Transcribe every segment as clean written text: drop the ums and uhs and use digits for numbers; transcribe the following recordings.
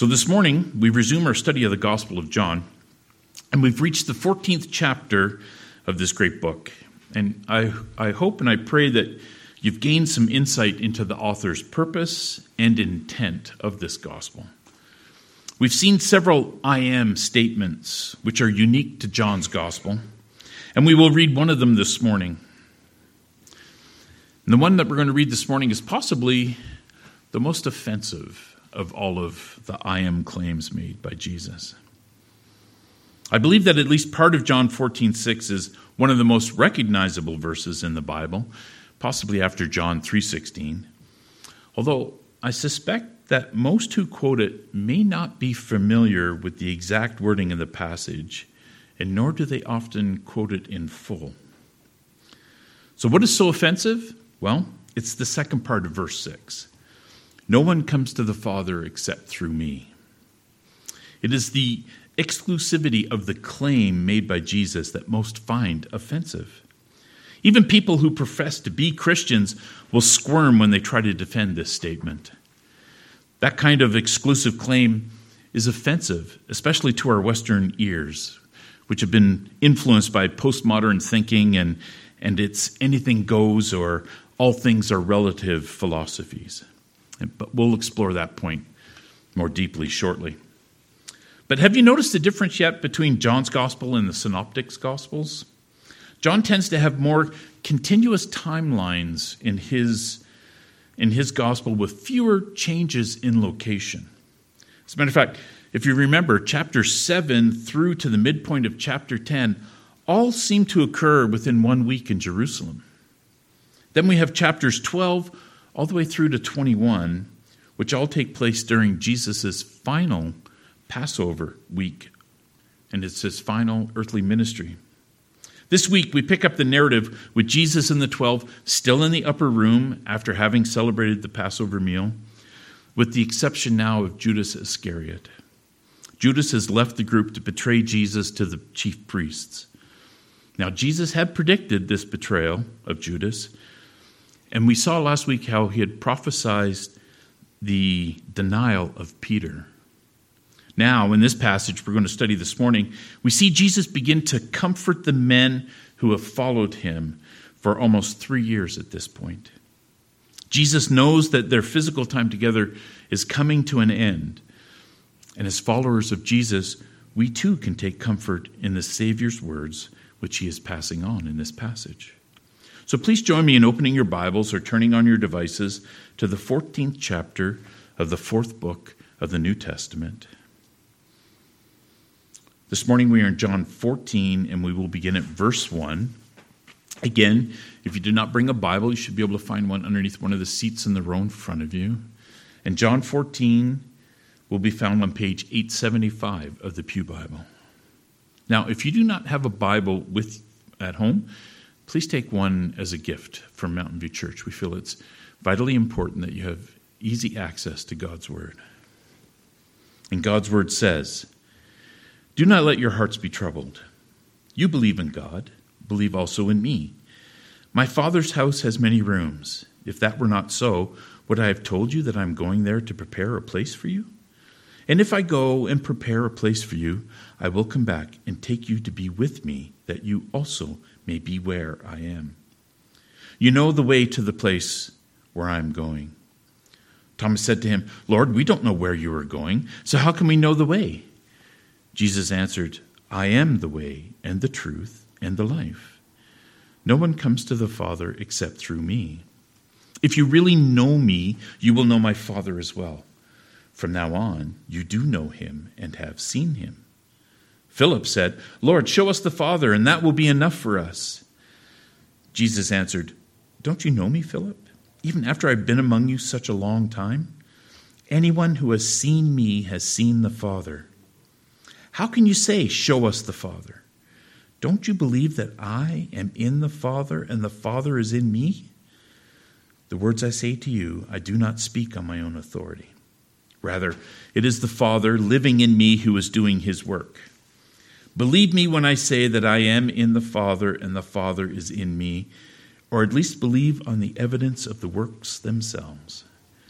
So this morning, we resume our study of the Gospel of John, and we've reached the 14th chapter of this great book. And I hope and I pray that you've gained some insight into the author's purpose and intent of this Gospel. We've seen several I am statements which are unique to John's Gospel, and we will read one of them this morning. And the one that we're going to read this morning is possibly the most offensive of all of the I am claims made by Jesus. I believe that at least part of John 14:6 is one of the most recognizable verses in the Bible, possibly after John 3:16. Although I suspect that most who quote it may not be familiar with the exact wording of the passage, and nor do they often quote it in full. So what is so offensive? Well, it's the second part of verse 6. No one comes to the Father except through me. It is the exclusivity of the claim made by Jesus that most find offensive. Even people who profess to be Christians will squirm when they try to defend this statement. That kind of exclusive claim is offensive, especially to our Western ears, which have been influenced by postmodern thinking and its anything goes or all things are relative philosophies. But we'll explore that point more deeply shortly. But have you noticed the difference yet between John's Gospel and the Synoptics' Gospels? John tends to have more continuous timelines in his Gospel with fewer changes in location. As a matter of fact, if you remember, chapter 7 through to the midpoint of chapter 10 all seem to occur within 1 week in Jerusalem. Then we have chapters 12 all the way through to 21, which all take place during Jesus' final Passover week, and it's his final earthly ministry. This week, we pick up the narrative with Jesus and the 12 still in the upper room after having celebrated the Passover meal, with the exception now of Judas Iscariot. Judas has left the group to betray Jesus to the chief priests. Now, Jesus had predicted this betrayal of Judas, and we saw last week how he had prophesied the denial of Peter. Now, in this passage we're going to study this morning, we see Jesus begin to comfort the men who have followed him for almost 3 years at this point. Jesus knows that their physical time together is coming to an end. And as followers of Jesus, we too can take comfort in the Savior's words, which he is passing on in this passage. So please join me in opening your Bibles or turning on your devices to the 14th chapter of the 4th book of the New Testament. This morning we are in John 14, and we will begin at verse 1. Again, if you did not bring a Bible, you should be able to find one underneath one of the seats in the row in front of you. And John 14 will be found on page 875 of the Pew Bible. Now, if you do not have a Bible at home, please take one as a gift from Mountain View Church. We feel it's vitally important that you have easy access to God's Word. And God's Word says, "Do not let your hearts be troubled. You believe in God, believe also in me. My Father's house has many rooms. If that were not so, would I have told you that I am going there to prepare a place for you? And if I go and prepare a place for you, I will come back and take you to be with me, that you also may be where I am. You know the way to the place where I am going." Thomas said to him, "Lord, we don't know where you are going, so how can we know the way?" Jesus answered, "I am the way and the truth and the life. No one comes to the Father except through me. If you really know me, you will know my Father as well. From now on, you do know him and have seen him." Philip said, "Lord, show us the Father, and that will be enough for us." Jesus answered, "Don't you know me, Philip, even after I've been among you such a long time? Anyone who has seen me has seen the Father. How can you say, 'Show us the Father'? Don't you believe that I am in the Father and the Father is in me? The words I say to you, I do not speak on my own authority. Rather, it is the Father living in me who is doing his work. Believe me when I say that I am in the Father and the Father is in me, or at least believe on the evidence of the works themselves.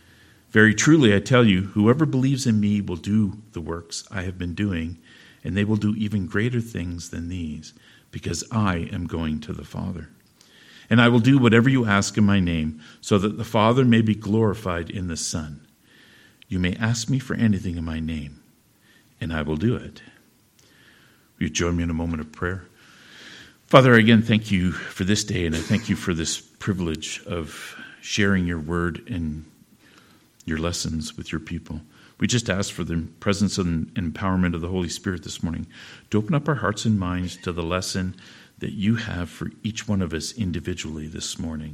Very truly, I tell you, whoever believes in me will do the works I have been doing, and they will do even greater things than these, because I am going to the Father. And I will do whatever you ask in my name, so that the Father may be glorified in the Son. You may ask me for anything in my name, and I will do it. Will you join me in a moment of prayer? Father, again, thank you for this day, and I thank you for this privilege of sharing your word and your lessons with your people. We just ask for the presence and empowerment of the Holy Spirit this morning to open up our hearts and minds to the lesson that you have for each one of us individually this morning.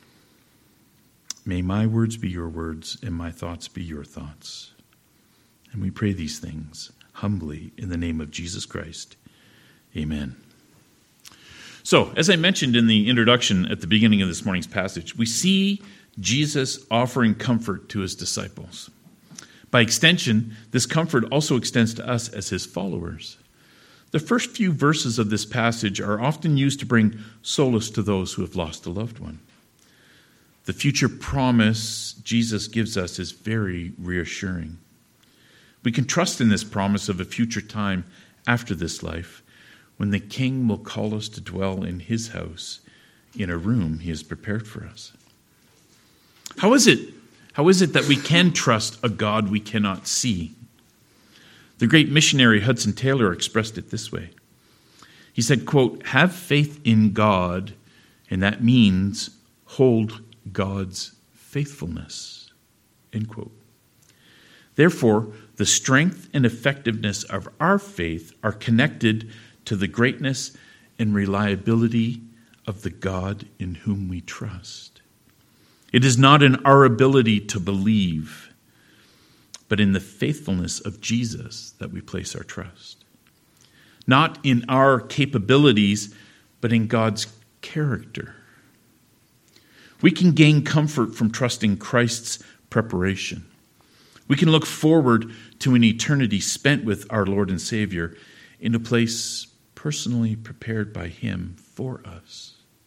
May my words be your words and my thoughts be your thoughts. And we pray these things humbly in the name of Jesus Christ. Amen. So, as I mentioned in the introduction at the beginning of this morning's passage, we see Jesus offering comfort to his disciples. By extension, this comfort also extends to us as his followers. The first few verses of this passage are often used to bring solace to those who have lost a loved one. The future promise Jesus gives us is very reassuring. We can trust in this promise of a future time after this life, when the King will call us to dwell in his house, in a room he has prepared for us. How is it that we can trust a God we cannot see? The great missionary Hudson Taylor expressed it this way. He said, quote, "Have faith in God, and that means hold God's faithfulness," end quote. Therefore, the strength and effectiveness of our faith are connected to the greatness and reliability of the God in whom we trust. It is not in our ability to believe, but in the faithfulness of Jesus that we place our trust. Not in our capabilities, but in God's character. We can gain comfort from trusting Christ's preparation. We can look forward to an eternity spent with our Lord and Savior in a place personally prepared by him for us.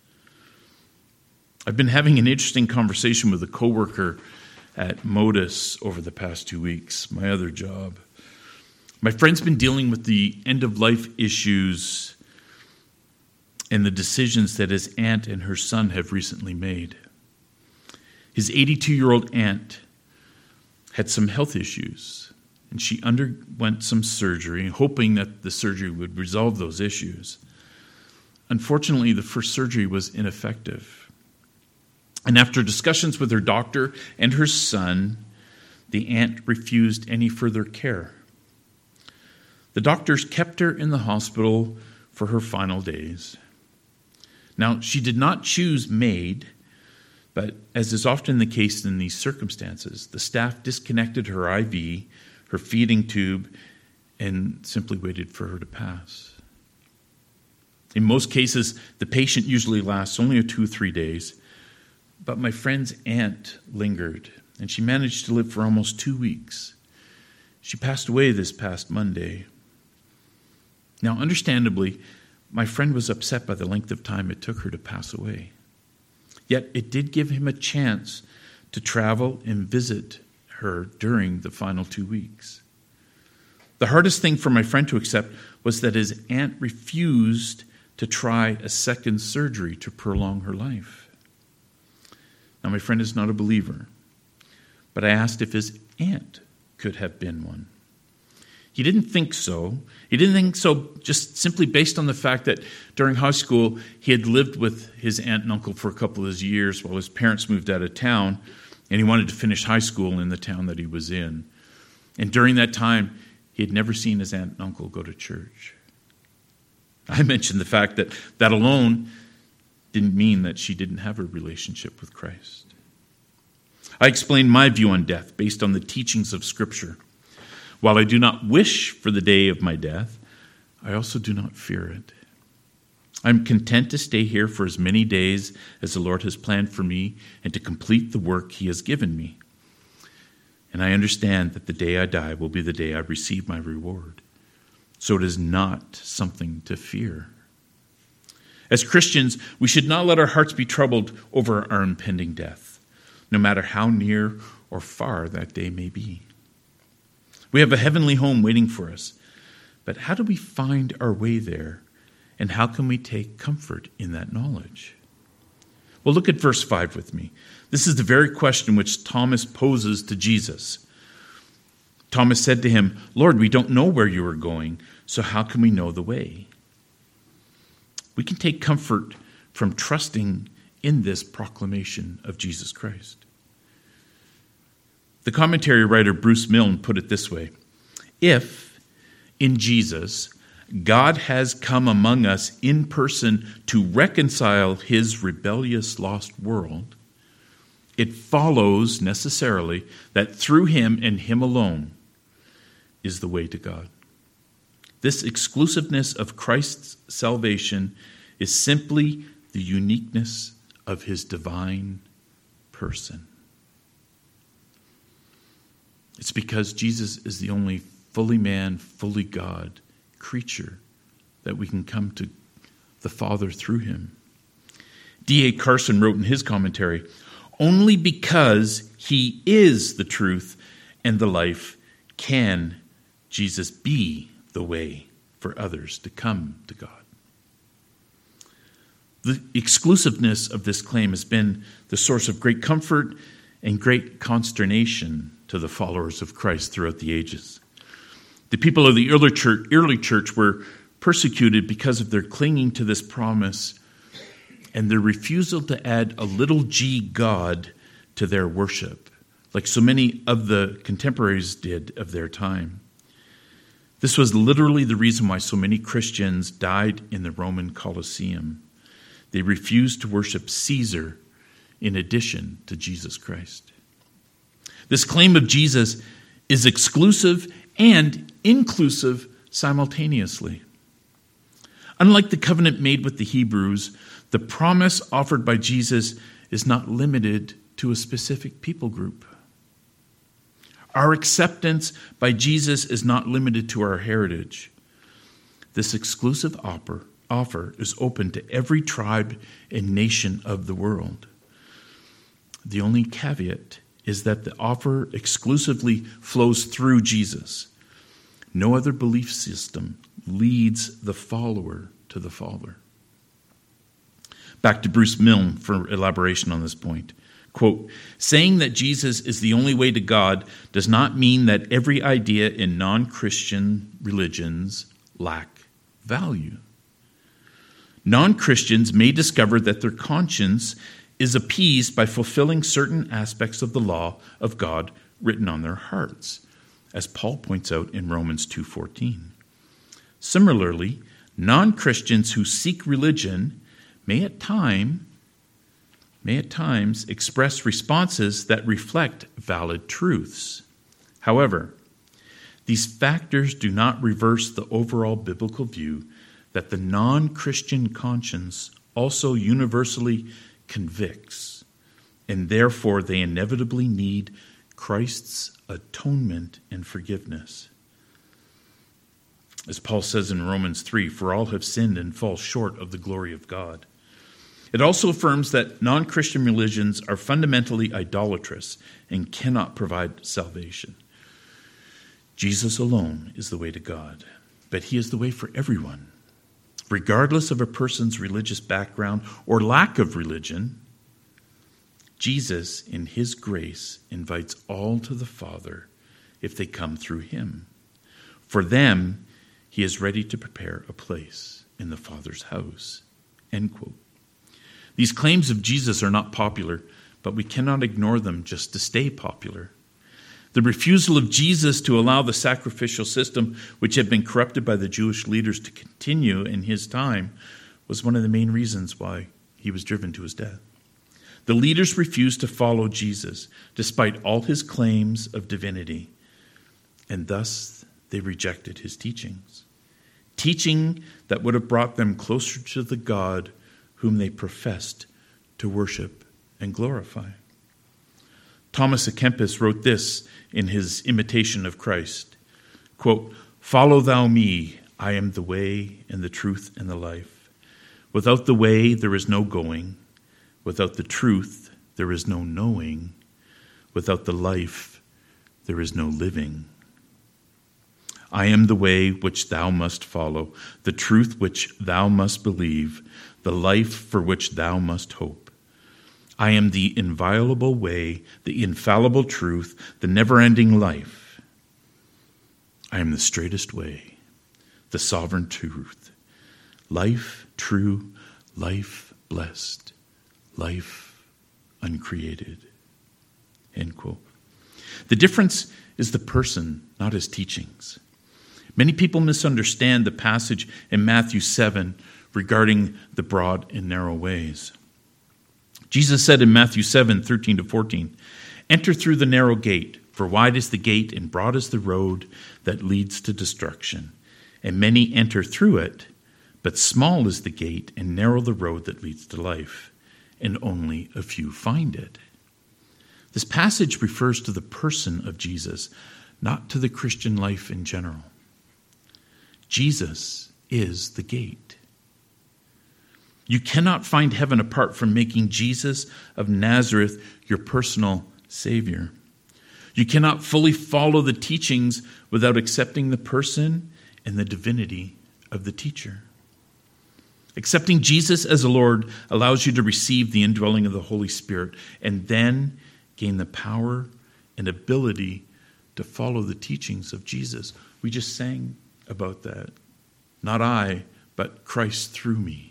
I've been having an interesting conversation with a coworker at Modus over the past 2 weeks, my other job. My friend's been dealing with the end-of-life issues and the decisions that his aunt and her son have recently made. His 82-year-old aunt had some health issues, and she underwent some surgery, hoping that the surgery would resolve those issues. Unfortunately, the first surgery was ineffective. And after discussions with her doctor and her son, the aunt refused any further care. The doctors kept her in the hospital for her final days. Now, she did not choose MAID, but as is often the case in these circumstances, the staff disconnected her IV, her feeding tube, and simply waited for her to pass. In most cases, the patient usually lasts only 2 or 3 days, but my friend's aunt lingered, and she managed to live for almost 2 weeks. She passed away this past Monday. Now, understandably, my friend was upset by the length of time it took her to pass away. Yet it did give him a chance to travel and visit her during the final 2 weeks. The hardest thing for my friend to accept was that his aunt refused to try a second surgery to prolong her life. Now, my friend is not a believer, but I asked if his aunt could have been one. He didn't think so. He didn't think so just simply based on the fact that during high school, he had lived with his aunt and uncle for a couple of years while his parents moved out of town, and he wanted to finish high school in the town that he was in. And during that time, he had never seen his aunt and uncle go to church. I mentioned the fact that that alone didn't mean that she didn't have a relationship with Christ. I explained my view on death based on the teachings of Scripture. While I do not wish for the day of my death, I also do not fear it. I'm content to stay here for as many days as the Lord has planned for me and to complete the work he has given me. And I understand that the day I die will be the day I receive my reward. So it is not something to fear. As Christians, we should not let our hearts be troubled over our impending death, no matter how near or far that day may be. We have a heavenly home waiting for us, but how do we find our way there, and how can we take comfort in that knowledge? Well, look at verse 5 with me. This is the very question which Thomas poses to Jesus. Thomas said to him, "Lord, we don't know where you are going, so how can we know the way?" We can take comfort from trusting in this proclamation of Jesus Christ. The commentary writer Bruce Milne put it this way: if in Jesus God has come among us in person to reconcile his rebellious lost world, it follows necessarily that through him and him alone is the way to God. This exclusiveness of Christ's salvation is simply the uniqueness of his divine person. It's because Jesus is the only fully man, fully God creature that we can come to the Father through him. D.A. Carson wrote in his commentary, "Only because he is the truth and the life can Jesus be the way for others to come to God." The exclusiveness of this claim has been the source of great comfort and great consternation to the followers of Christ throughout the ages. The people of the early church were persecuted because of their clinging to this promise and their refusal to add a little g God to their worship, like so many of the contemporaries did of their time. This was literally the reason why so many Christians died in the Roman Colosseum. They refused to worship Caesar in addition to Jesus Christ. This claim of Jesus is exclusive and inclusive simultaneously. Unlike the covenant made with the Hebrews, the promise offered by Jesus is not limited to a specific people group. Our acceptance by Jesus is not limited to our heritage. This exclusive offer is open to every tribe and nation of the world. The only caveat is that the offer exclusively flows through Jesus. No other belief system leads the follower to the Father. Back to Bruce Milne for elaboration on this point. Quote, "Saying that Jesus is the only way to God does not mean that every idea in non-Christian religions lack value. Non-Christians may discover that their conscience is appeased by fulfilling certain aspects of the law of God written on their hearts, as Paul points out in Romans 2:14. Similarly, non-Christians who seek religion may at times express responses that reflect valid truths. However, these factors do not reverse the overall biblical view that the non-Christian conscience also universally convicts, and therefore they inevitably need Christ's atonement and forgiveness. As Paul says in Romans 3, "For all have sinned and fall short of the glory of God." It also affirms that non-Christian religions are fundamentally idolatrous and cannot provide salvation. Jesus alone is the way to God, but he is the way for everyone. Regardless of a person's religious background or lack of religion, Jesus, in his grace, invites all to the Father if they come through him. For them, he is ready to prepare a place in the Father's house. End quote. These claims of Jesus are not popular, but we cannot ignore them just to stay popular. The refusal of Jesus to allow the sacrificial system, which had been corrupted by the Jewish leaders, to continue in his time, was one of the main reasons why he was driven to his death. The leaders refused to follow Jesus, despite all his claims of divinity, and thus they rejected his teachings. Teaching that would have brought them closer to the God whom they professed to worship and glorify. Thomas à Kempis wrote this in his Imitation of Christ. Quote, "Follow thou me, I am the way and the truth and the life. Without the way there is no going. Without the truth there is no knowing. Without the life, there is no living. I am the way which thou must follow, the truth which thou must believe, the life for which thou must hope. I am the inviolable way, the infallible truth, the never-ending life. I am the straightest way, the sovereign truth, life true, life blessed, life uncreated. End quote. The difference is the person, not his teachings. Many people misunderstand the passage in Matthew 7 regarding the broad and narrow ways. Jesus said in Matthew 7:13-14, "Enter through the narrow gate, for wide is the gate and broad is the road that leads to destruction, and many enter through it, but small is the gate and narrow the road that leads to life, and only a few find it." This passage refers to the person of Jesus, not to the Christian life in general. Jesus is the gate. You cannot find heaven apart from making Jesus of Nazareth your personal Savior. You cannot fully follow the teachings without accepting the person and the divinity of the teacher. Accepting Jesus as a Lord allows you to receive the indwelling of the Holy Spirit and then gain the power and ability to follow the teachings of Jesus. We just sang about that. Not I, but Christ through me.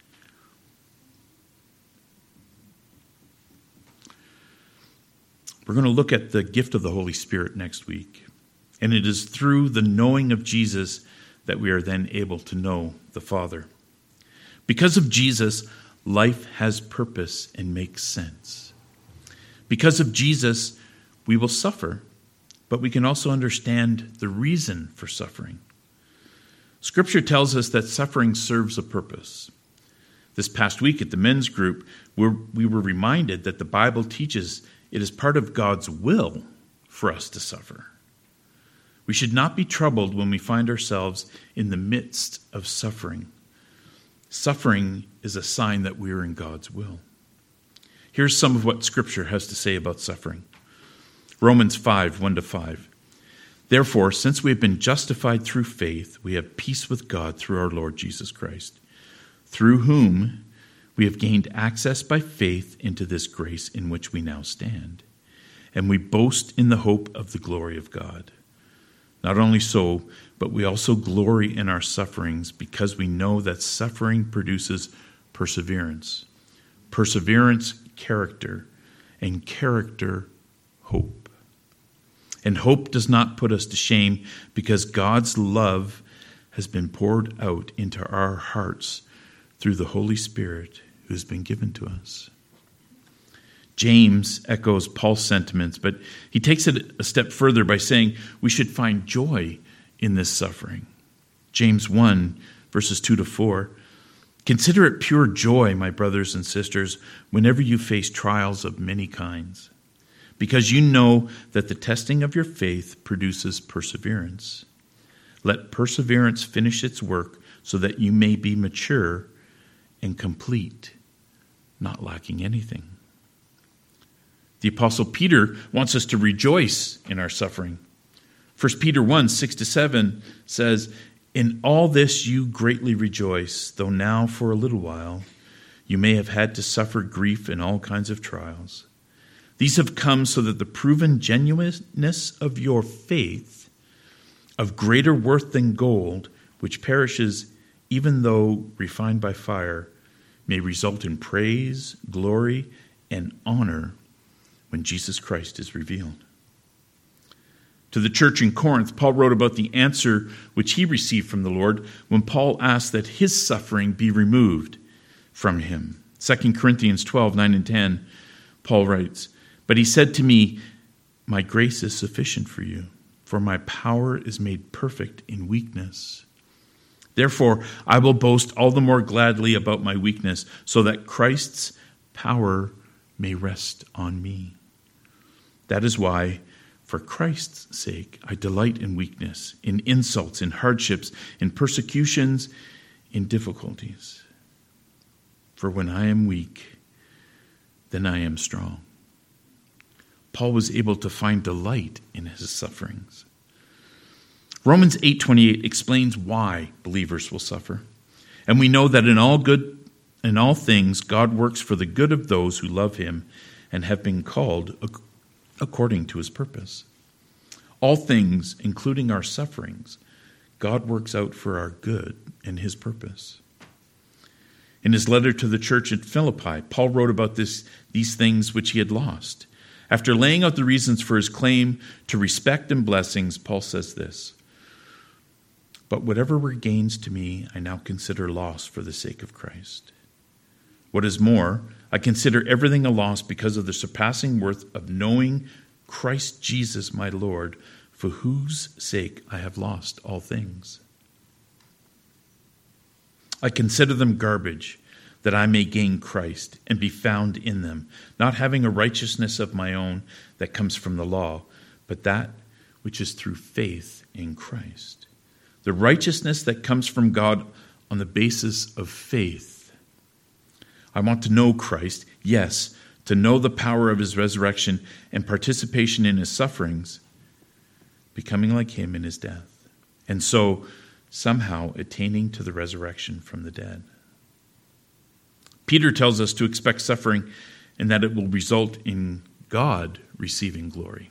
We're going to look at the gift of the Holy Spirit next week. And it is through the knowing of Jesus that we are then able to know the Father. Because of Jesus, life has purpose and makes sense. Because of Jesus, we will suffer, but we can also understand the reason for suffering. Scripture tells us that suffering serves a purpose. This past week at the men's group, we were reminded that the Bible teaches it is part of God's will for us to suffer. We should not be troubled when we find ourselves in the midst of suffering. Suffering is a sign that we are in God's will. Here's some of what Scripture has to say about suffering. Romans 5, 1-5. Therefore, since we have been justified through faith, we have peace with God through our Lord Jesus Christ, through whom we have gained access by faith into this grace in which we now stand. And we boast in the hope of the glory of God. Not only so, but we also glory in our sufferings because we know that suffering produces perseverance. Perseverance, character, and character, hope. And hope does not put us to shame because God's love has been poured out into our hearts through the Holy Spirit who has been given to us. James echoes Paul's sentiments, but he takes it a step further by saying we should find joy in this suffering. James 1, verses 2-4. Consider it pure joy, my brothers and sisters, whenever you face trials of many kinds, because you know that the testing of your faith produces perseverance. Let perseverance finish its work so that you may be mature and complete, not lacking anything. The Apostle Peter wants us to rejoice in our suffering. 1 Peter 1, 6-7 says, "In all this you greatly rejoice, though now for a little while you may have had to suffer grief in all kinds of trials. These have come so that the proven genuineness of your faith, of greater worth than gold, which perishes even though refined by fire, may result in praise, glory, and honor when Jesus Christ is revealed." To the church in Corinth, Paul wrote about the answer which he received from the Lord when Paul asked that his suffering be removed from him. 2 Corinthians 12, 9 and 10, Paul writes, "But he said to me, my grace is sufficient for you, for my power is made perfect in weakness. Therefore, I will boast all the more gladly about my weakness, so that Christ's power may rest on me. That is why, for Christ's sake, I delight in weakness, in insults, in hardships, in persecutions, in difficulties. For when I am weak, then I am strong." Paul was able to find delight in his sufferings. Romans 8:28 explains why believers will suffer. And we know that in all things God works for the good of those who love him and have been called according to his purpose. All things, including our sufferings, God works out for our good and his purpose. In his letter to the church at Philippi, Paul wrote about these things which he had lost. After laying out the reasons for his claim to respect and blessings, Paul says this: "But whatever were gains to me, I now consider loss for the sake of Christ. What is more, I consider everything a loss because of the surpassing worth of knowing Christ Jesus my Lord, for whose sake I have lost all things. I consider them garbage, that I may gain Christ and be found in them, not having a righteousness of my own that comes from the law, but that which is through faith in Christ. The righteousness that comes from God on the basis of faith. I want to know Christ, yes, to know the power of his resurrection and participation in his sufferings, becoming like him in his death, and so somehow attaining to the resurrection from the dead." Peter tells us to expect suffering and that it will result in God receiving glory.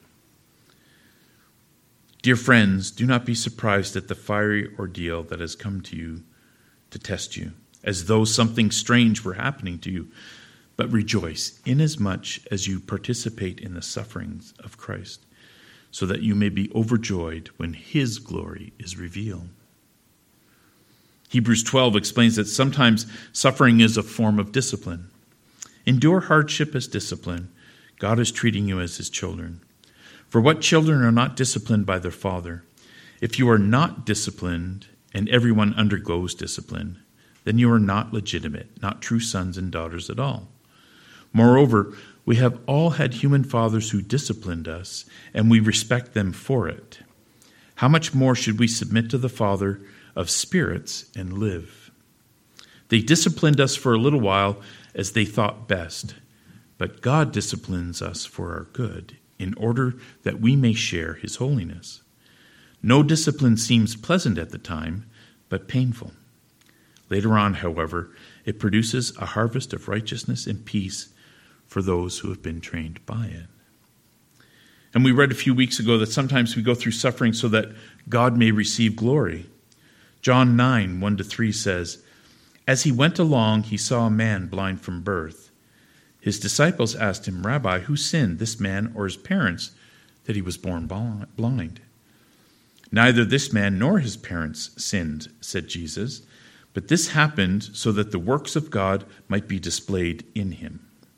Dear friends, do not be surprised at the fiery ordeal that has come to you to test you, as though something strange were happening to you, but rejoice inasmuch as you participate in the sufferings of Christ, so that you may be overjoyed when his glory is revealed. Hebrews 12 explains that sometimes suffering is a form of discipline. Endure hardship as discipline. God is treating you as his children. For what children are not disciplined by their father? If you are not disciplined, and everyone undergoes discipline, then you are not legitimate, not true sons and daughters at all. Moreover, we have all had human fathers who disciplined us, and we respect them for it. How much more should we submit to the Father of spirits and live? They disciplined us for a little while as they thought best, but God disciplines us for our good, in order that we may share his holiness. No discipline seems pleasant at the time, but painful. Later on, however, it produces a harvest of righteousness and peace for those who have been trained by it. And we read a few weeks ago that sometimes we go through suffering so that God may receive glory. John 9, 1-3 says, "As he went along, he saw a man blind from birth. His disciples asked him, 'Rabbi, who sinned, this man or his parents, that he was born blind?' 'Neither this man nor his parents sinned,' said Jesus, 'but this happened so that the works of God might be displayed in him.'"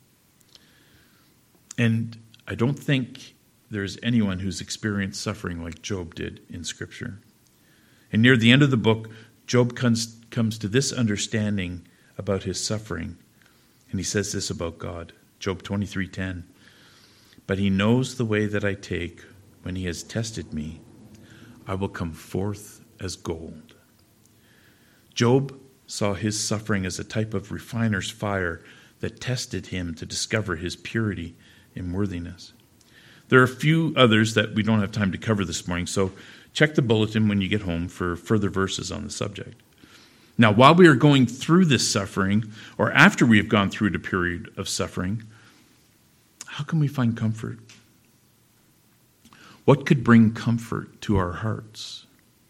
And I don't think there's anyone who's experienced suffering like Job did in Scripture. And near the end of the book, Job comes to this understanding about his suffering. And he says this about God, Job 23:10. "But he knows the way that I take. When he has tested me, I will come forth as gold." Job saw his suffering as a type of refiner's fire that tested him to discover his purity and worthiness. There are a few others that we don't have time to cover this morning, so check the bulletin when you get home for further verses on the subject. Now, while we are going through this suffering, or after we have gone through the period of suffering, how can we find comfort? What could bring comfort to our hearts?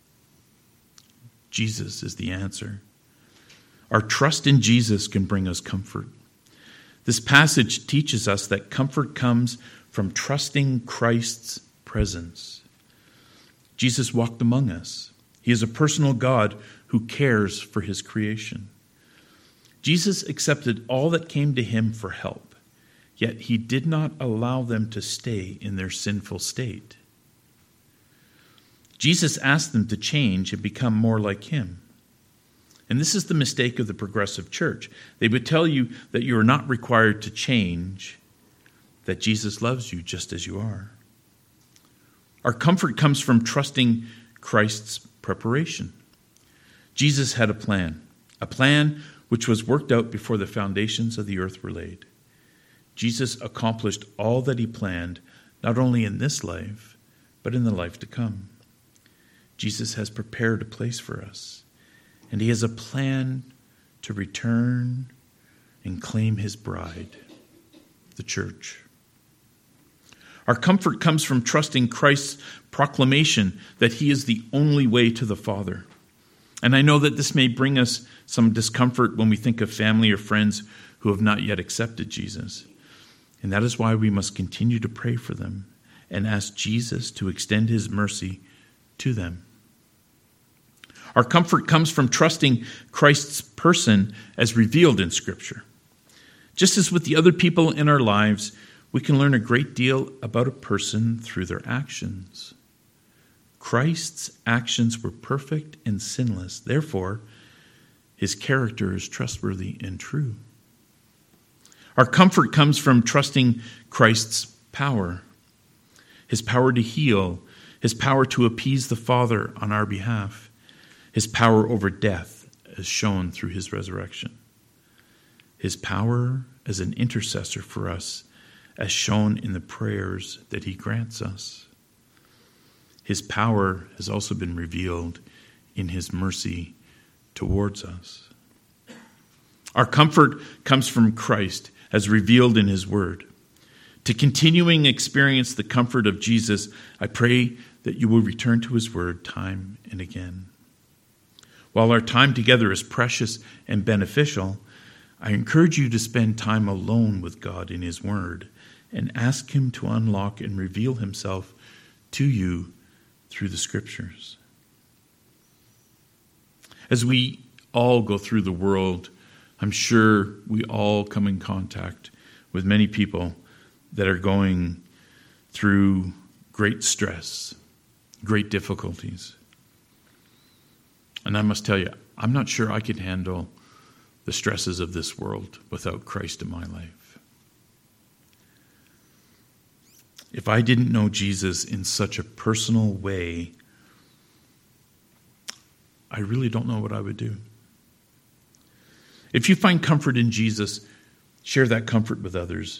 Jesus is the answer. Our trust in Jesus can bring us comfort. This passage teaches us that comfort comes from trusting Christ's presence. Jesus walked among us. He is a personal God who cares for his creation. Jesus accepted all that came to him for help, yet he did not allow them to stay in their sinful state. Jesus asked them to change and become more like him. And this is the mistake of the progressive church. They would tell you that you are not required to change, that Jesus loves you just as you are. Our comfort comes from trusting Christ's preparation. Jesus had a plan which was worked out before the foundations of the earth were laid. Jesus accomplished all that he planned, not only in this life, but in the life to come. Jesus has prepared a place for us, and he has a plan to return and claim his bride, the church. Our comfort comes from trusting Christ's proclamation that he is the only way to the Father. And I know that this may bring us some discomfort when we think of family or friends who have not yet accepted Jesus. And that is why we must continue to pray for them and ask Jesus to extend his mercy to them. Our comfort comes from trusting Christ's person as revealed in Scripture. Just as with the other people in our lives, we can learn a great deal about a person through their actions. Christ's actions were perfect and sinless. Therefore, his character is trustworthy and true. Our comfort comes from trusting Christ's power. His power to heal, his power to appease the Father on our behalf, his power over death as shown through his resurrection, his power as an intercessor for us as shown in the prayers that he grants us. His power has also been revealed in his mercy towards us. Our comfort comes from Christ as revealed in his word. To continuing experience the comfort of Jesus, I pray that you will return to his word time and again. While our time together is precious and beneficial, I encourage you to spend time alone with God in his word and ask him to unlock and reveal himself to you through the scriptures. As we all go through the world, I'm sure we all come in contact with many people that are going through great stress, great difficulties. And I must tell you, I'm not sure I could handle the stresses of this world without Christ in my life. If I didn't know Jesus in such a personal way, I really don't know what I would do. If you find comfort in Jesus, share that comfort with others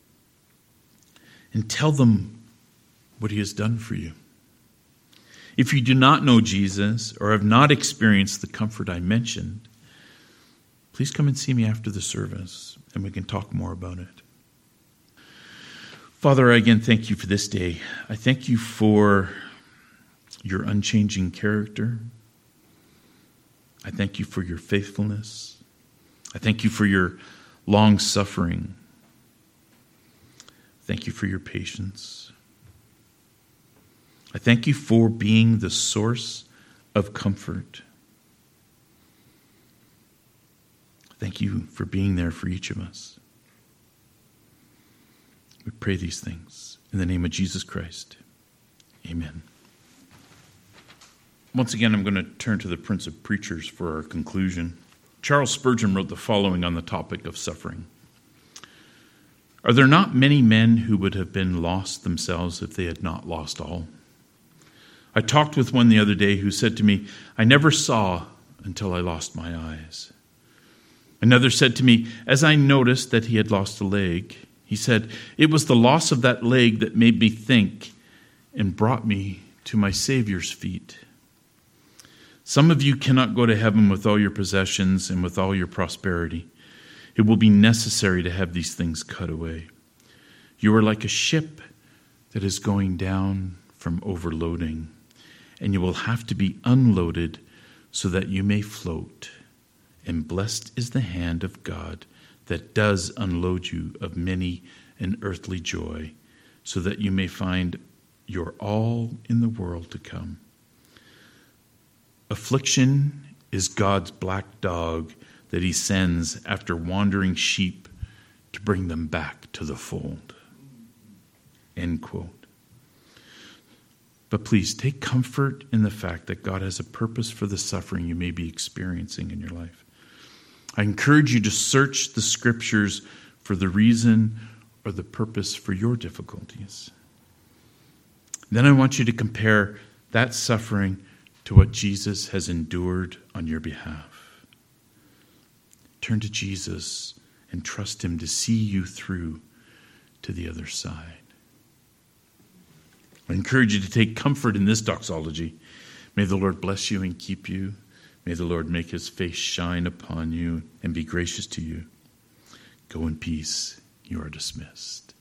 and tell them what he has done for you. If you do not know Jesus or have not experienced the comfort I mentioned, please come and see me after the service and we can talk more about it. Father, I again thank you for this day. I thank you for your unchanging character. I thank you for your faithfulness. I thank you for your long suffering. Thank you for your patience. I thank you for being the source of comfort. Thank you for being there for each of us. We pray these things in the name of Jesus Christ. Amen. Once again, I'm going to turn to the Prince of Preachers for our conclusion. Charles Spurgeon wrote the following on the topic of suffering. Are there not many men who would have been lost themselves if they had not lost all? I talked with one the other day who said to me, I never saw until I lost my eyes. Another said to me, as I noticed that he had lost a leg, he said, it was the loss of that leg that made me think and brought me to my Savior's feet. Some of you cannot go to heaven with all your possessions and with all your prosperity. It will be necessary to have these things cut away. You are like a ship that is going down from overloading, and you will have to be unloaded so that you may float. And blessed is the hand of God that does unload you of many an earthly joy, so that you may find your all in the world to come. Affliction is God's black dog that he sends after wandering sheep to bring them back to the fold. End quote. But please take comfort in the fact that God has a purpose for the suffering you may be experiencing in your life. I encourage you to search the scriptures for the reason or the purpose for your difficulties. Then I want you to compare that suffering to what Jesus has endured on your behalf. Turn to Jesus and trust him to see you through to the other side. I encourage you to take comfort in this doxology. May the Lord bless you and keep you. May the Lord make his face shine upon you and be gracious to you. Go in peace. You are dismissed.